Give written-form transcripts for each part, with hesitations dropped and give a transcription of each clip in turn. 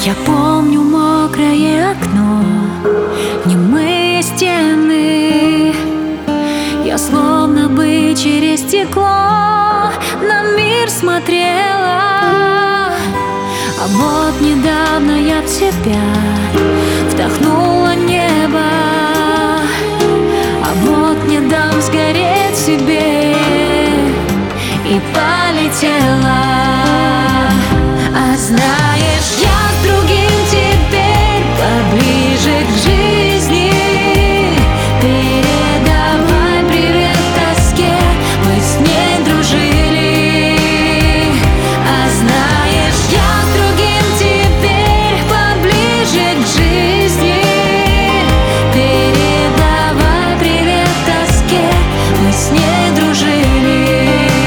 Я помню мокрое окно, немые стены. Я словно бы через стекло на мир смотрела. А вот недавно я в себя вдохнула небо. А вот не дам сгореть себе и полетела. А знаешь, я с другим теперь поближе к жизни. Передавай привет тоске, мы с ней дружили. А знаешь, я с другим теперь поближе к жизни. Передавай привет тоске, мы с ней дружили.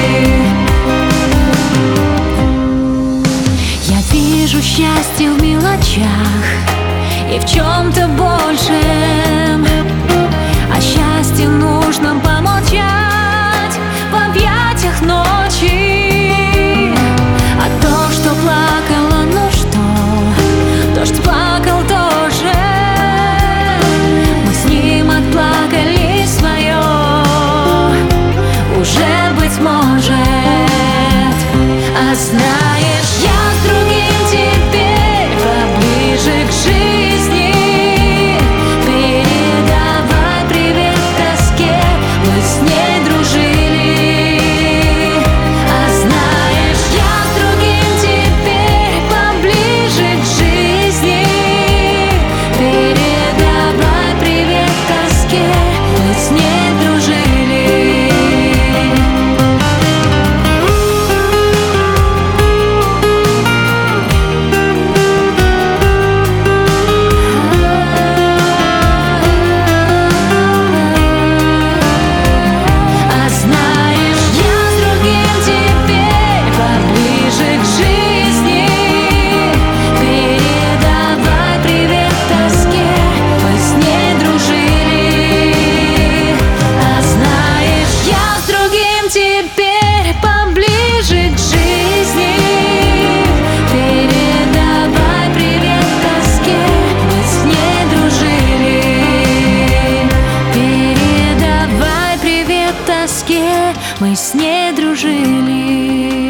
Я вижу счастье в мелочах и в чем-то большем. О счастье нужно помолчать в объятиях ночи. А то, что плакала, ну что, дождь плакал тоже. Мы с ним отплакали свое, уже быть может. А знаешь, я с другим теперь поближе к жизни. Передавай привет тоске, мы с ней дружили. А знаешь, я с другим теперь поближе к жизни. Передавай привет тоске, мы с ней дружили. Теперь поближе к жизни. Передавай привет тоске, мы с ней дружили. Передавай привет тоске, мы с ней дружили.